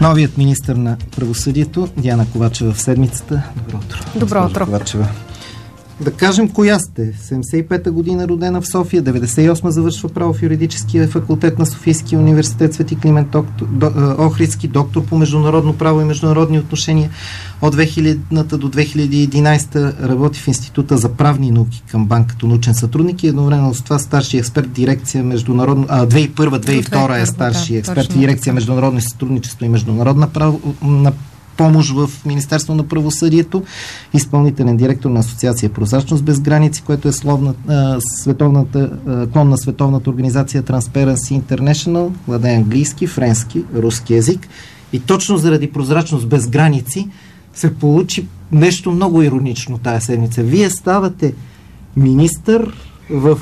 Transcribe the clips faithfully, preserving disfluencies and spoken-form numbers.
Новият министър на правосъдието Диана Ковачева в седмицата. Добро утро. Добро утро. Ковачева. Да кажем коя сте. седемдесет и пета година родена в София, деветдесет и осма завършва право в юридическия факултет на Софийския университет Свети Климент Охридски, доктор по международно право и международни отношения. От две хилядната до две хиляди и единадесета работи в Института за правни науки към Банк като научен сътрудник и едновременно с това старши експерт дирекция международно... А, две хиляди и първа - две хиляди и втора е старши да, експерт в дирекция международно сътрудничество и международна право на помощ в Министерство на правосъдието, изпълнителен директор на Асоциация Прозрачност без граници, което е словна, а, световната, а, клон на световната организация Transparency International, владее английски, френски, руски език. И точно заради Прозрачност без граници се получи нещо много иронично тая седмица. Вие ставате министър в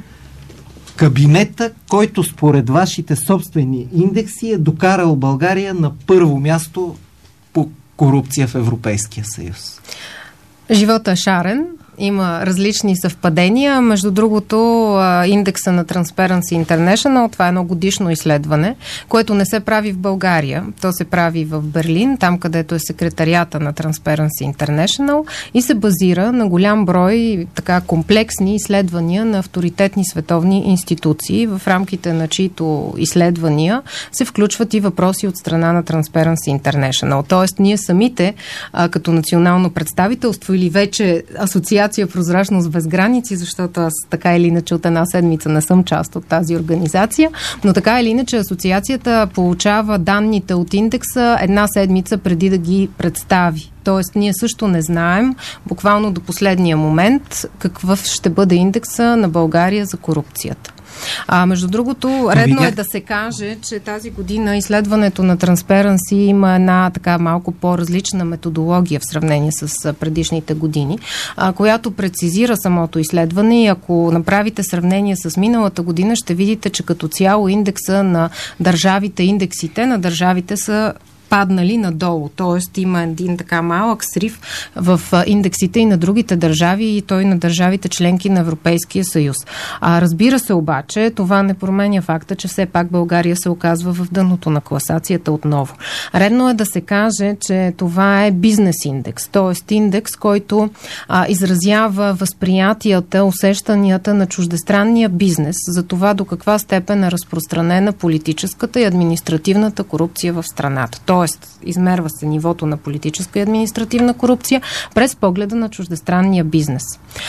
кабинета, който според вашите собствени индекси е докарал България на първо място по корупция в Европейския съюз. Живота е шарен. Има различни съвпадения. Между другото, индекса на Transparency International, това е едно годишно изследване, което не се прави в България. То се прави в Берлин, там където е секретарията на Transparency International и се базира на голям брой така комплексни изследвания на авторитетни световни институции, в рамките на чието изследвания се включват и въпроси от страна на Transparency International. Тоест, ние самите, а, като национално представителство или вече асоциация Прозрачност без граници, защото аз така или иначе от една седмица не съм част от тази организация, но така или иначе асоциацията получава данните от индекса една седмица преди да ги представи. Тоест, ние също не знаем, буквално до последния момент, какъв ще бъде индекса на България за корупцията. А между другото, редно е да се каже, че тази година изследването на Transparency има една така малко по-различна методология в сравнение с предишните години, а, която прецизира самото изследване и ако направите сравнение с миналата година, ще видите, че като цяло индекса на държавите, индексите на държавите са паднали надолу. Тоест има един така малък срив в индексите и на другите държави и той на държавите членки на Европейския съюз. А разбира се обаче, това не променя факта, че все пак България се оказва в дъното на класацията отново. Редно е да се каже, че това е бизнес индекс, т.е. индекс, който а, изразява възприятията, усещанията на чуждестранния бизнес за това до каква степен е разпространена политическата и административната корупция в страната. Тоест, измерва се нивото на политическа и административна корупция през погледа на чуждестранния бизнес.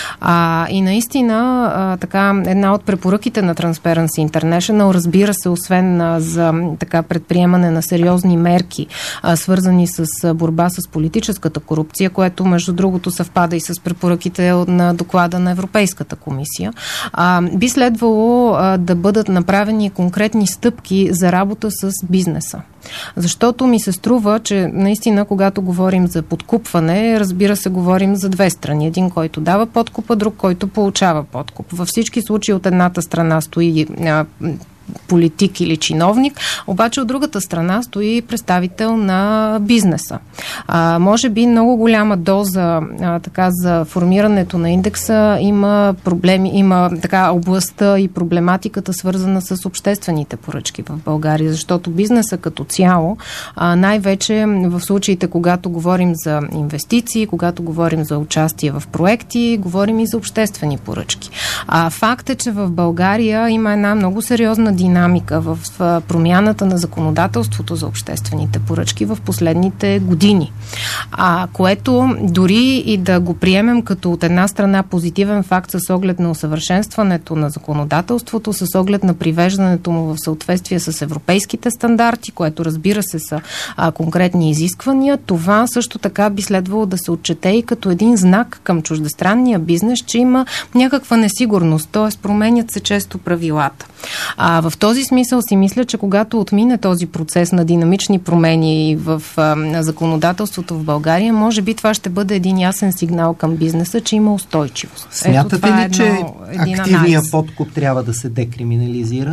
А, и наистина, а, така, една от препоръките на Transparency International, разбира се, освен а, за така предприемане на сериозни мерки, а, свързани с а, борба с политическата корупция, което между другото съвпада и с препоръките на доклада на Европейската комисия, а, би следвало а, да бъдат направени конкретни стъпки за работа с бизнеса. Защото ми се струва, че наистина, когато говорим за подкупване, разбира се, говорим за две страни. Един, който дава подкупа, друг, който получава подкуп. Във всички случаи от едната страна стои а, политик или чиновник, обаче от другата страна стои представител на бизнеса. А, може би много голяма доза а, така за формирането на индекса има проблеми, има така областта и проблематиката свързана с обществените поръчки в България, защото бизнеса като цяло, а, най-вече в случаите, когато говорим за инвестиции, когато говорим за участие в проекти, говорим и за обществени поръчки. А факт е, че в България има една много сериозна динамика в промяната на законодателството за обществените поръчки в последните години. А, което дори и да го приемем като от една страна позитивен факт с оглед на усъвършенстването на законодателството, с оглед на привеждането му в съответствие с европейските стандарти, което разбира се са а, конкретни изисквания, това също така би следвало да се отчете и като един знак към чуждестранния бизнес, че има някаква несигурност, т.е. променят се често правилата. А, в този смисъл си мисля, че когато отмине този процес на динамични промени в а, законодателството в България, може би това ще бъде един ясен сигнал към бизнеса, че има устойчивост. Смятате ли, е едно, че активният подкуп трябва да се декриминализира?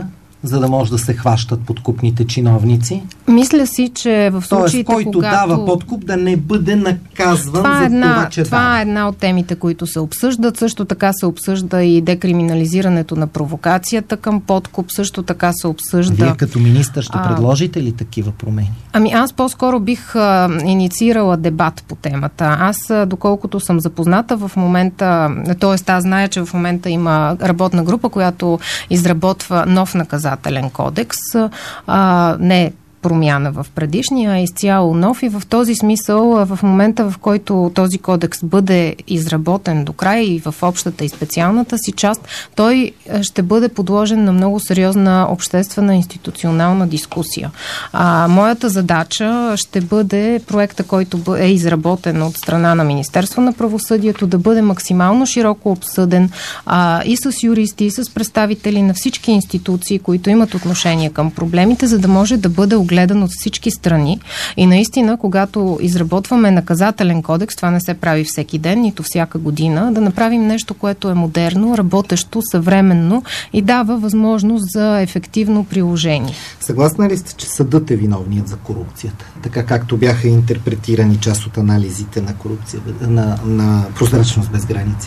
за да може да се хващат подкупните чиновници? Мисля си, че в случаите, Тоест, който когато... дава подкуп, да не бъде наказван това за е една, това, че Това дава. е една от темите, които се обсъждат. Също така се обсъжда и декриминализирането на провокацията към подкуп. Също така се обсъжда... Вие като министър ще а... предложите ли такива промени? Ами аз по-скоро бих а, инициирала дебат по темата. Аз, а, доколкото съм запозната в момента, т.е. аз зная, че в момента има работна група, която изработва нов наказателен кодекс. А, не промяна в предишния, а изцяло нов, и в този смисъл, в момента, в който този кодекс бъде изработен до края и в общата и специалната си част, той ще бъде подложен на много сериозна обществена институционална дискусия. А, моята задача ще бъде проекта, който е изработен от страна на Министерство на правосъдието, да бъде максимално широко обсъден а, и с юристи, и с представители на всички институции, които имат отношение към проблемите, за да може да бъде гледан от всички страни. И наистина, когато изработваме наказателен кодекс, това не се прави всеки ден, нито всяка година, да направим нещо, което е модерно, работещо, съвременно и дава възможност за ефективно приложение. Съгласна ли сте, че съдът е виновният за корупцията? Така както бяха интерпретирани част от анализите на корупция, на, на прозрачност без граници?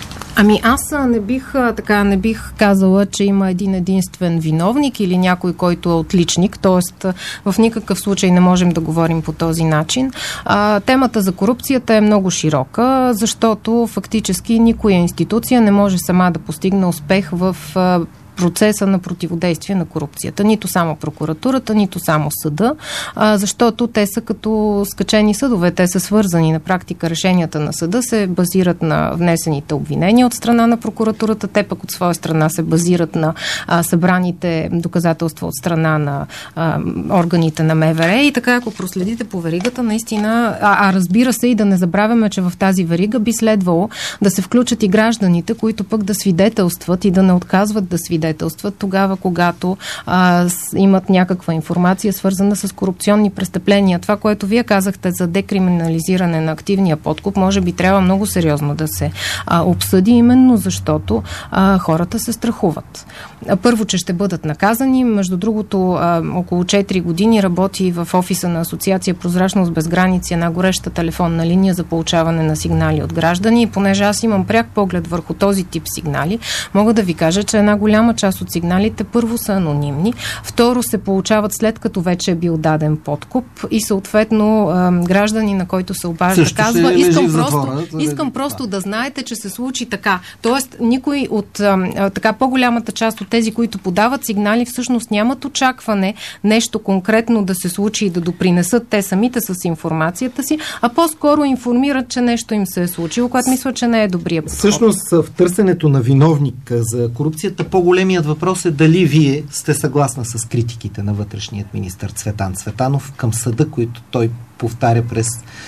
Ами аз не бих, така, не бих казала, че има един единствен виновник или някой, който е отличник, т.е. в никакъв случай не можем да говорим по този начин. А, темата за корупцията е много широка, защото фактически никоя институция не може сама да постигне успех в а, процеса на противодействие на корупцията. Нито само прокуратурата, нито само съда, а, защото те са като скачени съдове. Те са свързани. На практика решенията на съда се базират на внесените обвинения от страна на прокуратурата. Те пък от своя страна се базират на а, събраните доказателства от страна на а, органите на МВР. И така, ако проследите по веригата, наистина, а, а разбира се и да не забравяме, че в тази верига би следвало да се включат и гражданите, които пък да свидетелстват и да не отказват да свидетелстват тогава, когато а, с, имат някаква информация, свързана с корупционни престъпления. Това, което вие казахте за декриминализиране на активния подкуп, може би трябва много сериозно да се а, обсъди, именно защото а, хората се страхуват. А, първо, че ще бъдат наказани. Между другото, а, около четири години работи в офиса на Асоциация Прозрачност без граници една гореща телефонна линия за получаване на сигнали от граждани. И понеже аз имам пряк поглед върху този тип сигнали, мога да ви кажа, че една голяма част от сигналите първо са анонимни, второ се получават след като вече е бил даден подкуп и съответно граждани, на който се обажда, също казва, искам просто, затвора, искам просто да знаете, че се случи така. Тоест, никой от а, така по-голямата част от тези, които подават сигнали, всъщност нямат очакване нещо конкретно да се случи и да допринесат те самите с информацията си, а по-скоро информират, че нещо им се е случило, което мисля, че не е добрия подход. Всъщност, в търсенето на виновника за корупцията, по-големият въпрос е дали вие сте съгласна с критиките на вътрешният министър Цветан Цветанов към съда, които той повтаря през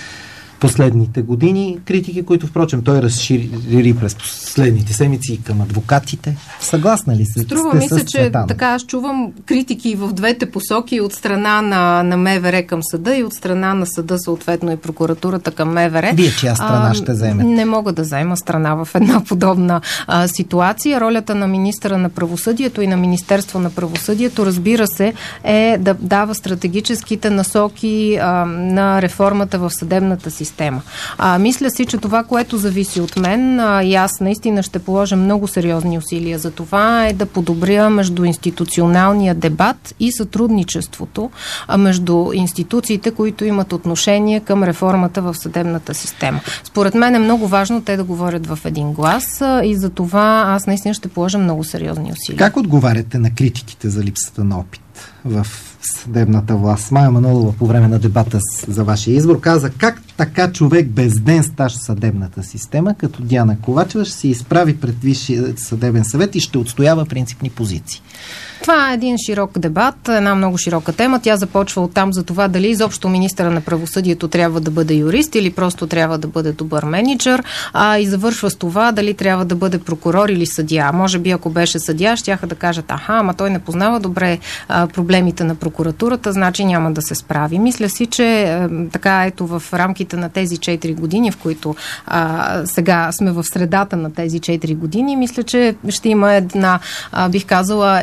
последните години. Критики, които, впрочем, той разшири през последните седмици към адвокатите. Съгласна ли се? Струва ми се, че така аз чувам критики в двете посоки, от страна на, на МВР към съда и от страна на съда, съответно и прокуратурата към МВР. Вие чия страна а, ще вземете? Не мога да заема страна в една подобна а, ситуация. Ролята на министъра на правосъдието и на Министерство на правосъдието, разбира се, е да дава стратегическите насоки а, на реформата в съдебната система. А, мисля си, че това, което зависи от мен, а, и аз наистина ще положа много сериозни усилия за това, е да подобря междуинституционалния дебат и сътрудничеството а, между институциите, които имат отношение към реформата в съдебната система. Според мен е много важно те да говорят в един глас а, и за това аз наистина ще положа много сериозни усилия. Как отговаряте на критиките за липсата на опит в съдебната власт? Мая Манолова по време на дебата за вашия избор каза: как така човек без ден стаж в съдебната система, като Диана Ковачева, ще се изправи пред Висшия съдебен съвет и ще отстоява принципни позиции? Това е един широк дебат, една много широка тема. Тя започва оттам за това дали изобщо министъра на правосъдието трябва да бъде юрист или просто трябва да бъде добър менеджер, а и завършва с това дали трябва да бъде прокурор или съдия. Може би ако беше съдия, щяха да кажат: аха, ама той не познава добре а, проблемите на прокуратурата, значи няма да се справи. Мисля си, че а, така ето в рамките на тези четири години, в които а, сега сме в средата на тези четири години, мисля, че ще има една, а, бих казала, интересна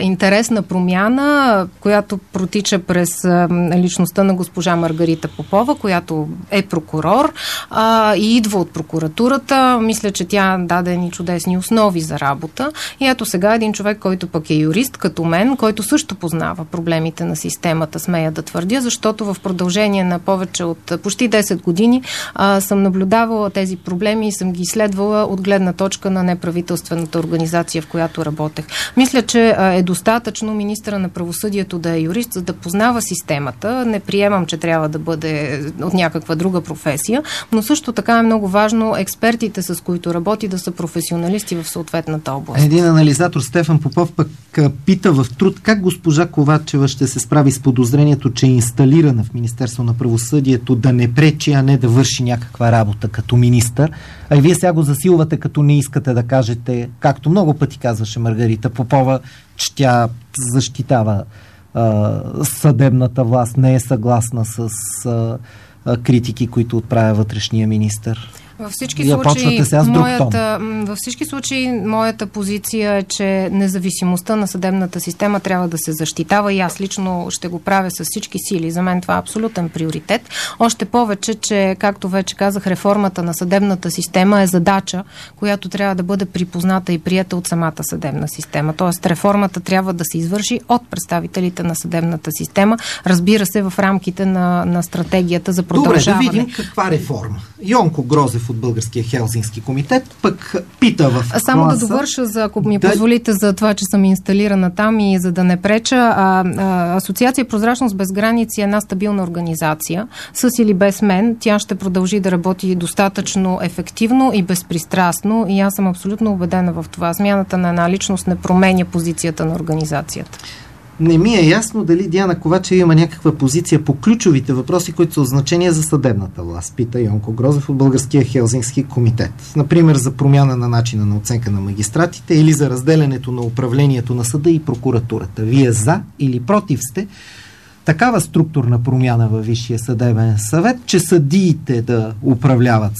процесна промяна, която протича през а, личността на госпожа Маргарита Попова, която е прокурор а, и идва от прокуратурата. Мисля, че тя даде ни чудесни основи за работа. И ето сега един човек, който пък е юрист, като мен, който също познава проблемите на системата, смея да твърдя, защото в продължение на повече от почти десет години а, съм наблюдавала тези проблеми и съм ги изследвала от гледна точка на неправителствената организация, в която работех. Мисля, че а, е достатъчно министъра на правосъдието да е юрист, за да познава системата. Не приемам, че трябва да бъде от някаква друга професия, но също така е много важно експертите, с които работи, да са професионалисти в съответната област. Един анализатор, Стефан Попов, пък пита в Труд как госпожа Ковачева ще се справи с подозрението, че е инсталирана в Министерство на правосъдието да не пречи, а не да върши някаква работа като министър. А и вие сега го засилвате, като не искате да кажете, както много пъти казваше Маргарита Попова, че тя защитава а, съдебната власт, не е съгласна с а, а, критики, които отправя вътрешния министър. Във всички, случаи, моята, във всички случаи моята позиция е, че независимостта на съдебната система трябва да се защитава и аз лично ще го правя с всички сили. За мен това е абсолютен приоритет. Още повече, че, както вече казах, реформата на съдебната система е задача, която трябва да бъде припозната и прията от самата съдебна система. Тоест реформата трябва да се извърши от представителите на съдебната система, разбира се, в рамките на, на стратегията за продължаване. Добре, да видим каква реформа. Йонко Грозев от Българския Хелзински комитет пък пита в класа... Само да довърша, за, ако ми да... позволите, за това, че съм инсталирана там и за да не преча. А, а, Асоциация Прозрачност без граници е една стабилна организация. С или без мен тя ще продължи да работи достатъчно ефективно и безпристрастно и аз съм абсолютно убедена в това. Смяната на една личност не променя позицията на организацията. Не ми е ясно дали Диана Ковачева има някаква позиция по ключовите въпроси, които са от значение за съдебната власт, пита Йонко Грозев от Българския Хелзински комитет. Например, за промяна на начина на оценка на магистратите или за разделянето на управлението на съда и прокуратурата. Вие за или против сте такава структурна промяна във Висшия съдебен съвет, че съдиите да управляват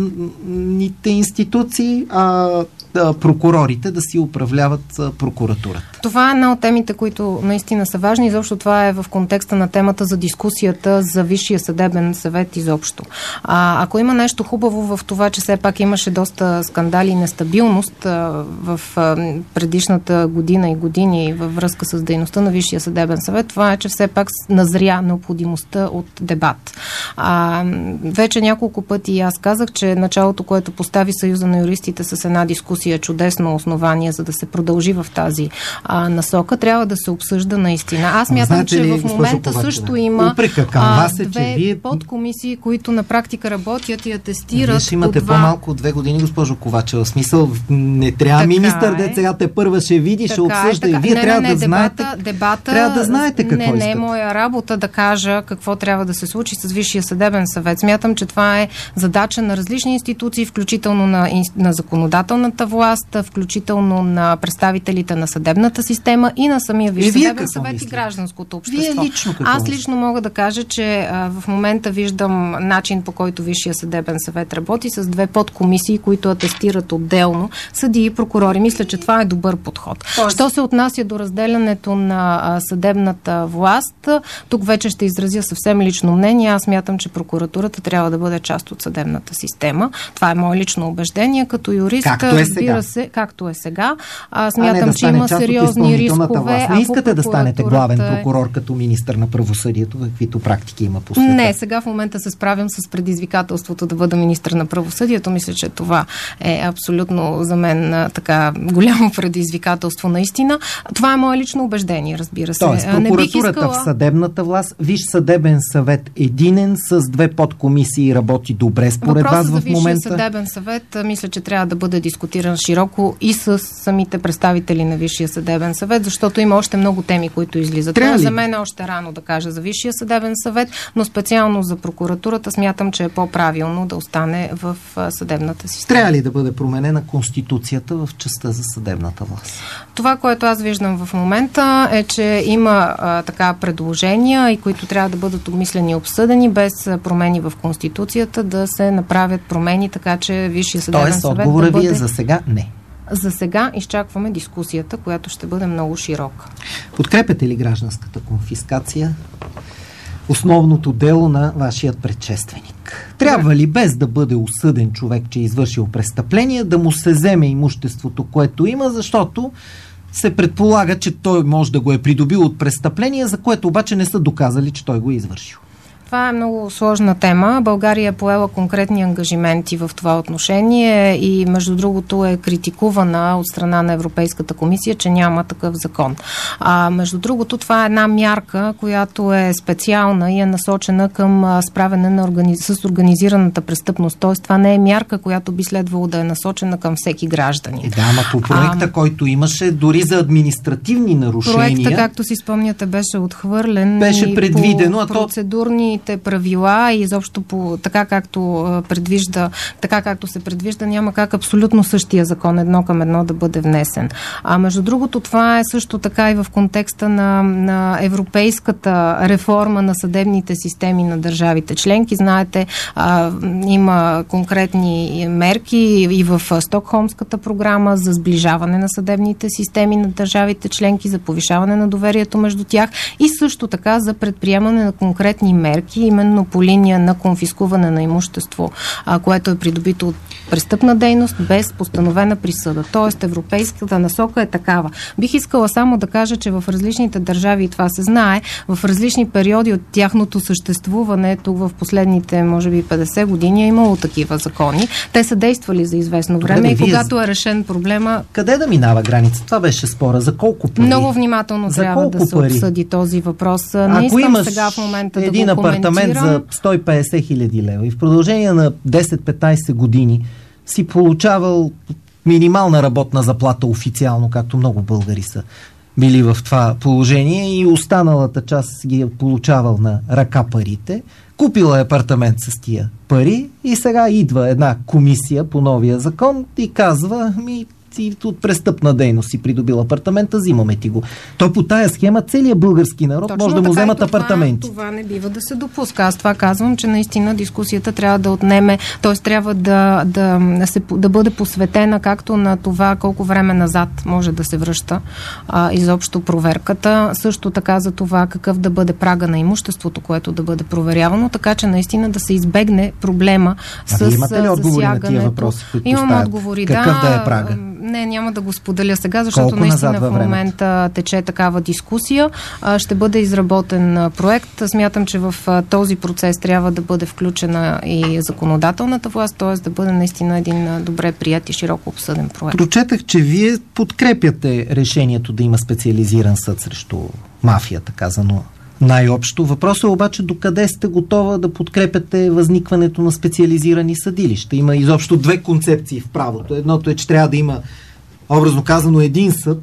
съдебните институции, а прокурорите да си управляват прокуратурата. Това е една от темите, които наистина са важни. Изобщо това е в контекста на темата за дискусията за Висшия съдебен съвет изобщо. А, ако има нещо хубаво в това, че все пак имаше доста скандали и нестабилност а, в а, предишната година и години във връзка с дейността на Висшия съдебен съвет, това е, че все пак назря необходимостта от дебат. А, вече няколко пъти аз казах, че началото, което постави Съюза на юристите с една дискусия, е чудесно основание, за да се продължи в тази а, насока, трябва да се обсъжда наистина. Аз мятам, че ли, в момента Ковачева, също има а, е, две вие... подкомисии, които на практика работят и атестират. Вие ще имате това... по-малко от две години, госпожо Ковачева. В смисъл, не трябва така министър, е. де сега те първа ще види, ще обсъжда е, и вие не, трябва не, не, да дебата, знаете. Дебата, трябва да знаете какво не, искате. Не е моя работа да кажа какво трябва да се случи с Висшия съдебен съвет. Смятам, че това е задача на различни институции, включително на, на законодателната власт, включително на представителите на съдебната система и на самия Висш съдебен съвет мислите? И гражданското общество. Лично Аз лично мога да кажа, че а, в момента виждам начин, по който Висшия съдебен съвет работи с две подкомисии, които атестират отделно съдии и прокурори. Мисля, че това е добър подход. Тоест... Що се отнася до разделянето на а, съдебната власт, тук вече ще изразя съвсем лично мнение. Аз смятам, че прокуратурата трябва да бъде част от съдебната система. Това е мое лично убеждение. Като юрист, както е разбира се, както е сега. А, смятам, а да че има сериозни рискове. Не искате да станете главен прокурор като министър на правосъдието, каквито практики има по света? Не, сега в момента се справям с предизвикателството да бъда министър на правосъдието. Мисля, че това е абсолютно за мен така голямо предизвикателство наистина. Това е мое лично убеждение, разбира се. Тоест, прокуратурата искала... в съдебната власт, Висш съдебен съвет единен с две подкомисии работи добре според Въпросът вас в момента? Въпросът за Висшия съдебен съвет мисля, че трябва да бъде дискутиран широко и с самите представители на Висшия съдебен съвет, защото има още много теми, които излизат. За мен е още рано да кажа за Висшия съдебен съвет, но специално за прокуратурата смятам, че е по-правилно да остане в съдебната система. Трябва ли да бъде променена Конституцията в частта за съдебната власт? Това, което аз виждам в момента е, че има а, така предложения, и които трябва да бъдат обмислени и обсъдени без промени в Конституцията, да се направят промени, така че Висшия съдебен Тоест, съвет отговора да бъде... ви е за сега не. За сега изчакваме дискусията, която ще бъде много широка. Подкрепяте ли гражданската конфискация? Основното дело на вашият предшественик. Трябва ли без да бъде осъден човек, че е извършил престъпление, да му се вземе имуществото, което има, защото се предполага, че той може да го е придобил от престъпление, за което обаче не са доказали, че той го е извършил? Това е много сложна тема. България е поела конкретни ангажименти в това отношение и между другото е критикувана от страна на Европейската комисия, че няма такъв закон. А между другото това е една мярка, която е специална и е насочена към справяне на органи... с организираната престъпност. Тоест това не е мярка, която би следвало да е насочена към всеки гражданин. Е, да, ама по проекта, а, който имаше дори за административни нарушения. Проекта, както си спомняте, беше отхвърлен. Беше предвидено, а то процедурни правила и изобщо по така както предвижда, така както се предвижда, няма как абсолютно същия закон едно към едно да бъде внесен. А между другото, това е също така и в контекста на, на европейската реформа на съдебните системи на държавите членки. Знаете, а, има конкретни мерки и в Стокхолмската програма за сближаване на съдебните системи на държавите членки, за повишаване на доверието между тях и също така за предприемане на конкретни мерки, именно по линия на конфискуване на имущество, а, което е придобито от престъпна дейност без постановена присъда. Тоест европейската насока е такава. Бих искала само да кажа, че в различните държави, и това се знае, в различни периоди от тяхното съществуване, тук в последните, може би, петдесет години е имало такива закони. Те са действали за известно време. Добре, и когато е решен проблема... Къде да минава граница? Това беше спора. За колко пари? Много внимателно за трябва да се пари? обсъди този въпрос. Не Ако искам имаш сега в момента един да го апартамент за сто и петдесет хиляди лева и в продължение на десет-петнайсет години си получавал минимална работна заплата официално, както много българи са били в това положение, и останалата част ги е получавал на ръка парите, купила е апартамент с тия пари и сега идва една комисия по новия закон и казва: ми и от престъпна дейност си придобил апартамента, взимаме ти го. То по тая схема целият български народ Точно може да му вземат това, апартаменти. Това не бива да се допуска. Аз това казвам, че наистина дискусията трябва да отнеме, т.е. трябва да, да, се, да бъде посветена както на това колко време назад може да се връща а, изобщо проверката, също така за това какъв да бъде прага на имуществото, което да бъде проверявано, така че наистина да се избегне проблема с засягането. Имате ли отговори на тия въпроси, които Имам поставят? отговори, Какъв да. да е прага? Не, няма да го споделя сега, защото Колко наистина в момента тече такава дискусия. Ще бъде изработен проект. Смятам, че в този процес трябва да бъде включена и законодателната власт, т.е. да бъде наистина един добре прият и широко обсъден проект. Прочетах, че вие подкрепяте решението да има специализиран съд срещу мафията, казано най-общо. Въпросът е обаче докъде сте готова да подкрепяте възникването на специализирани съдилища. Има изобщо две концепции в правото. Едното е, че трябва да има, образно казано, един съд,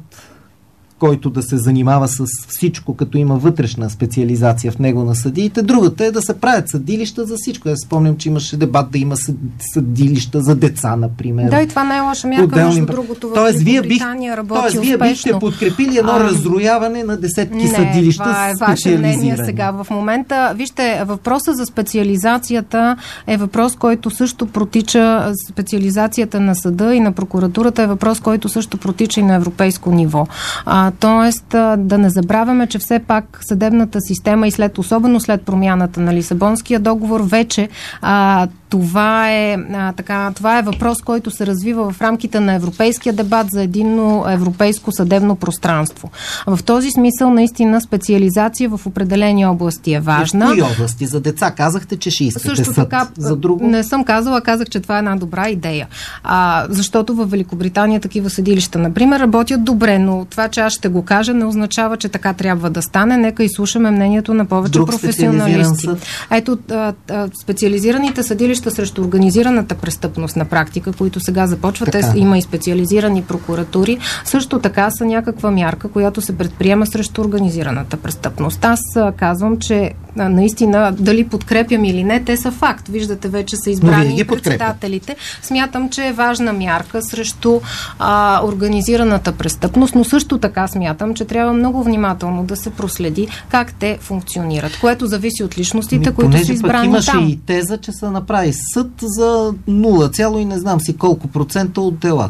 който да се занимава с всичко, като има вътрешна специализация в него на съдиите. Другата е да се правят съдилища за всичко. Аз спомням, че имаше дебат да има съдилища за деца, например. Да, и това не е лоша мярка, Отделни... между другото, в тоест, Великобритания бих... работи тоест, успешно. вие бихте подкрепили едно а... разрояване на десетки не, съдилища това е ваше мнение сега. В момента, вижте, въпросът за специализацията е въпрос, който също протича, специализацията на съда и на прокуратурата е въпрос, който също протича и на европейско ниво. А, тоест, да не забравяме, че все пак съдебната система и след, особено след промяната на Лисабонския договор, вече а, това е, а, така, това е въпрос, който се развива в рамките на европейския дебат за единно европейско съдебно пространство. В този смисъл, наистина, специализация в определени области е важна. В кои области? За деца казахте, че ще искате Също съд. така, за друго? Не съм казала, казах, че това е една добра идея. А, защото в Великобритания такива съдилища, например, работят добре, но това, че аз ще го кажа, не означава, че така трябва да стане. Нека изслушаме мнението на повече Друг професионалисти. Ето, а, а, специализираните съдилища срещу организираната престъпност на практика, които сега започват, те има и специализирани прокуратури, също така са някаква мярка, която се предприема срещу организираната престъпност. Аз а, казвам, че а, наистина, дали подкрепям или не, те са факт. Виждате, вече са избрани председателите. Смятам, че е важна мярка срещу а, организираната престъпност, но също така смятам, че трябва много внимателно да се проследи как те функционират, което зависи от личностите, Ми, които са избрани имаше там. И теза, че се направи съд за нула цяло и не знам си колко процента от делата.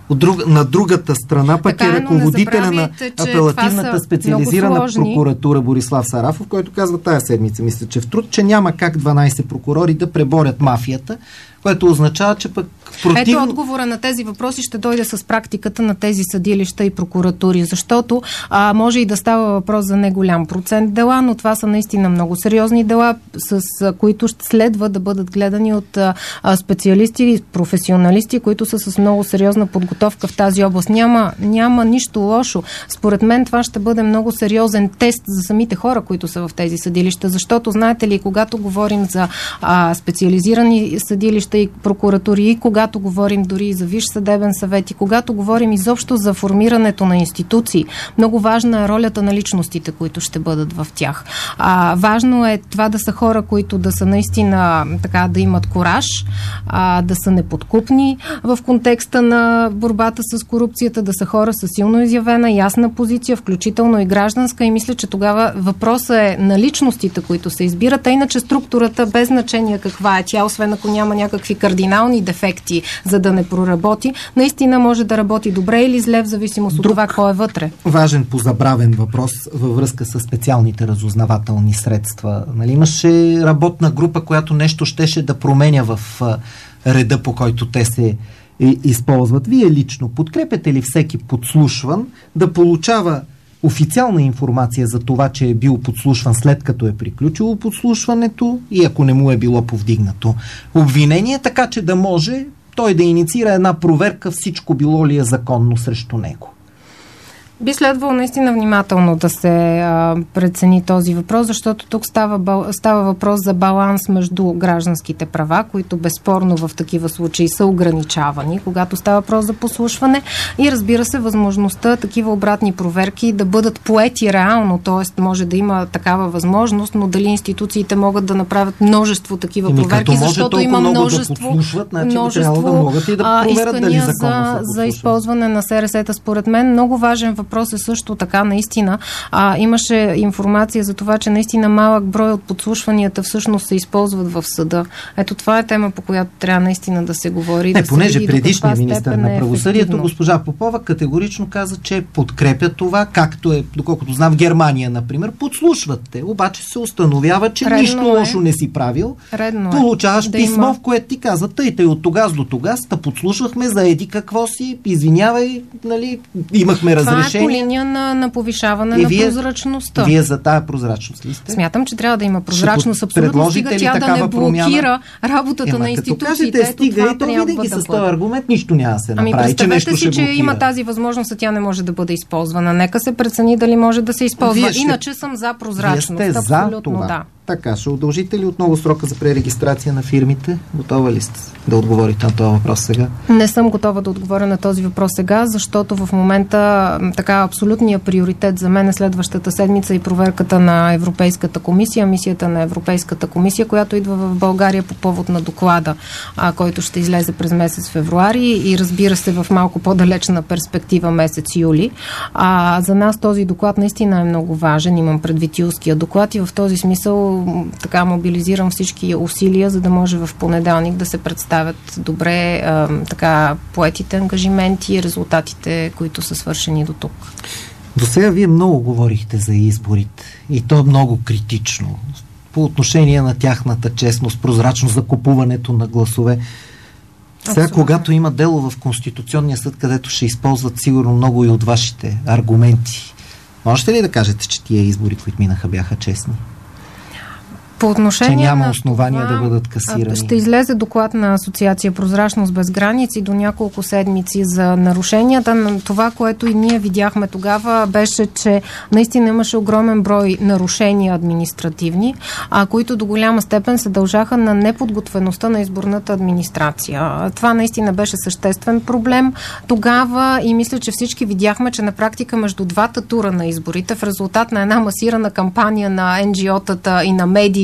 От друг, на другата страна пък така, е ръководителя на забравяйте, апелативната специализирана прокуратура Борислав Сарафов, който казва тая седмица, мисля, че в труд, че няма как дванайсет прокурори да преборят мафията, което означава, че пък противно... Ето отговора на тези въпроси ще дойде с практиката на тези съдилища и прокуратури, защото а, може и да става въпрос за неголям процент дела, но това са наистина много сериозни дела, с а, които ще следва да бъдат гледани от а, специалисти, професионалисти, които са с много сериозна подготовка в тази област. Няма, няма нищо лошо. Според мен това ще бъде много сериозен тест за самите хора, които са в тези съдилища, защото, знаете ли, когато говорим за а, специализирани съдилища и прокуратури, и когато говорим дори за Висш съдебен съвет, и когато говорим изобщо за формирането на институции, много важна е ролята на личностите, които ще бъдат в тях. А, важно е това да са хора, които да са наистина така, да имат кураж, а, да са неподкупни в контекста на борбата с корупцията, да са хора с силно изявена, ясна позиция, включително и гражданска, и мисля, че тогава въпросът е на личностите, които се избират, а иначе структурата без значение каква е тя, освен ако няма някакви кардинални дефекти, за да не проработи, наистина може да работи добре или зле, в зависимост Друг от това кой е вътре. Важен позабравен въпрос във връзка с специалните разузнавателни средства. Нали, имаше работна група, която нещо щеше да променя в а, реда, по който те се и, използват. Вие лично подкрепяте ли всеки подслушван да получава официална информация за това, че е бил подслушван след като е приключило подслушването и ако не му е било повдигнато обвинение, така че да може той да инициира една проверка всичко било ли е законно срещу него? Би следвало наистина внимателно да се а, прецени този въпрос, защото тук става, става въпрос за баланс между гражданските права, които безспорно в такива случаи са ограничавани, когато става въпрос за послушване, и разбира се възможността такива обратни проверки да бъдат поети реално, т.е. може да има такава възможност, но дали институциите могат да направят множество такива Еми, проверки, защото има множество, да подслушват, значи множество да могат и да проверят дали законно за, за използване на СРС-та. Според мен много важен въпрос е също така наистина. А, имаше информация за това, че наистина малък брой от подслушванията всъщност се използват в съда. Ето това е тема, по която трябва наистина да се говори. Не, да понеже предишният министър на правосъдието, е госпожа Попова, категорично каза, че подкрепя това, както е, доколкото знам, в Германия, например, подслушват те, обаче се установява, че Редно нищо е. лошо не си правил. Редно Получаваш е. Да писмо, има... в което ти казва, тъй, тъй от тогаз до тогаз, та подслушвахме за еди какво си, извинявай, нали, имахме разрешение. Това е по линия на, на повишаване И на вие, прозрачността. Вие за тая прозрачност ли сте? Смятам, че трябва да има прозрачност. Абсолютно стига тя да не блокира промяна? работата Ема, на институциите. Като кажете стига, това и то трябва винаги да с този аргумент нищо няма да се направи. Ами представете че си, че блокира. има тази възможност, а тя не може да бъде използвана. Нека се прецени дали може да се използва. Ще... Иначе съм за прозрачност. Вие сте Абсолютно, за това. Да. Така, ще удължите ли отново срока за пререгистрация на фирмите? Готова ли сте да отговорите на този въпрос сега? Не съм готова да отговоря на този въпрос сега, защото в момента така абсолютният приоритет за мен е следващата седмица и проверката на Европейската комисия, мисията на Европейската комисия, която идва в България по повод на доклада, а, който ще излезе през месец февруари и разбира се в малко по-далечна перспектива месец юли. А, за нас този доклад наистина е много важен. Имам предвид юлския доклад и в този смисъл така мобилизирам всички усилия, за да може в понеделник да се представят добре а, така поетите ангажименти и резултатите, които са свършени до тук. До сега вие много говорихте за изборите и то много критично по отношение на тяхната честност, прозрачност за купуването на гласове. Сега, Абсолютно. Когато има дело в Конституционния съд, където ще използват сигурно много и от вашите аргументи, можете ли да кажете, че тия избори, които минаха, бяха честни? По отношение че няма на основания това, да бъдат касирани. Ще излезе доклад на Асоциация Прозрачност без граници до няколко седмици за нарушенията. Това, което и ние видяхме тогава, беше, че наистина имаше огромен брой нарушения административни, а които до голяма степен се дължаха на неподготвеността на изборната администрация. Това наистина беше съществен проблем тогава и мисля, че всички видяхме, че на практика между двата тура на изборите, в резултат на една масирана кампания на ен джи о-тата и на медиите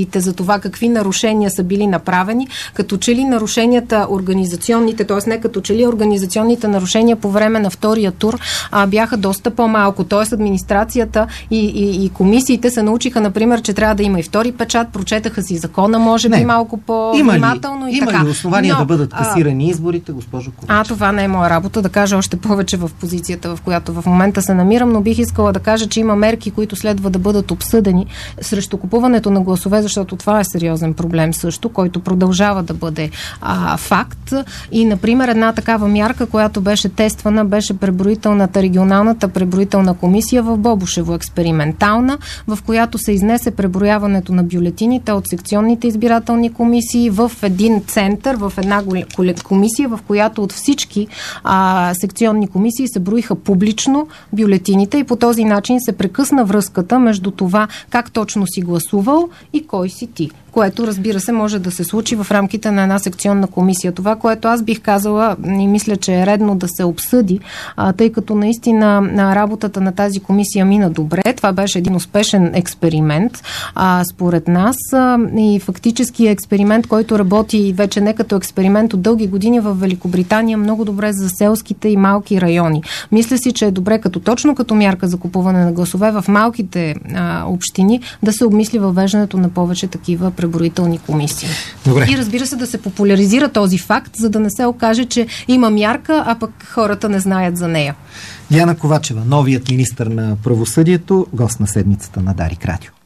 изводите за това какви нарушения са били направени, като че ли нарушенията организационните, т.е. не като че ли организационните нарушения по време на втория тур а, бяха доста по-малко. Т.е. администрацията и, и, и комисиите се научиха, например, че трябва да има и втори печат, прочетаха си закона, може би малко по-внимателно и има така. Има ли основания Но, да бъдат касирани а, изборите, госпожо Ковачева? А, това не е моя работа, да кажа още повече в позицията, в която в момента се намирам, но бих искала да кажа, че има мерки, които следва да бъдат обсъдени срещу купуването на гласове, защото това е сериозен проблем също, който продължава да бъде а, факт. И, например, една такава мярка, която беше тествана, беше преброителната, регионалната преброителна комисия в Бобошево, експериментална, в която се изнесе преброяването на бюлетините от секционните избирателни комисии в един център, в една комисия, в която от всички а, секционни комисии се броиха публично бюлетините и по този начин се прекъсна връзката между това как точно си гласувал и кой си ти. Което, разбира се, може да се случи в рамките на една секционна комисия. Това, което аз бих казала и мисля, че е редно да се обсъди, а, тъй като наистина на работата на тази комисия мина добре. Това беше един успешен експеримент, а, според нас. А, и фактически е експеримент, който работи вече не като експеримент от дълги години в Великобритания, много добре за селските и малки райони. Мисля си, че е добре като точно като мярка за купуване на гласове в малките а, общини да се обмисли въвеждането на повече такива преброителни комисии. Добре. И разбира се да се популяризира този факт, за да не се окаже, че има мярка, а пък хората не знаят за нея. Диана Ковачева, новият министър на правосъдието, гост на седмицата на Дарик Радио.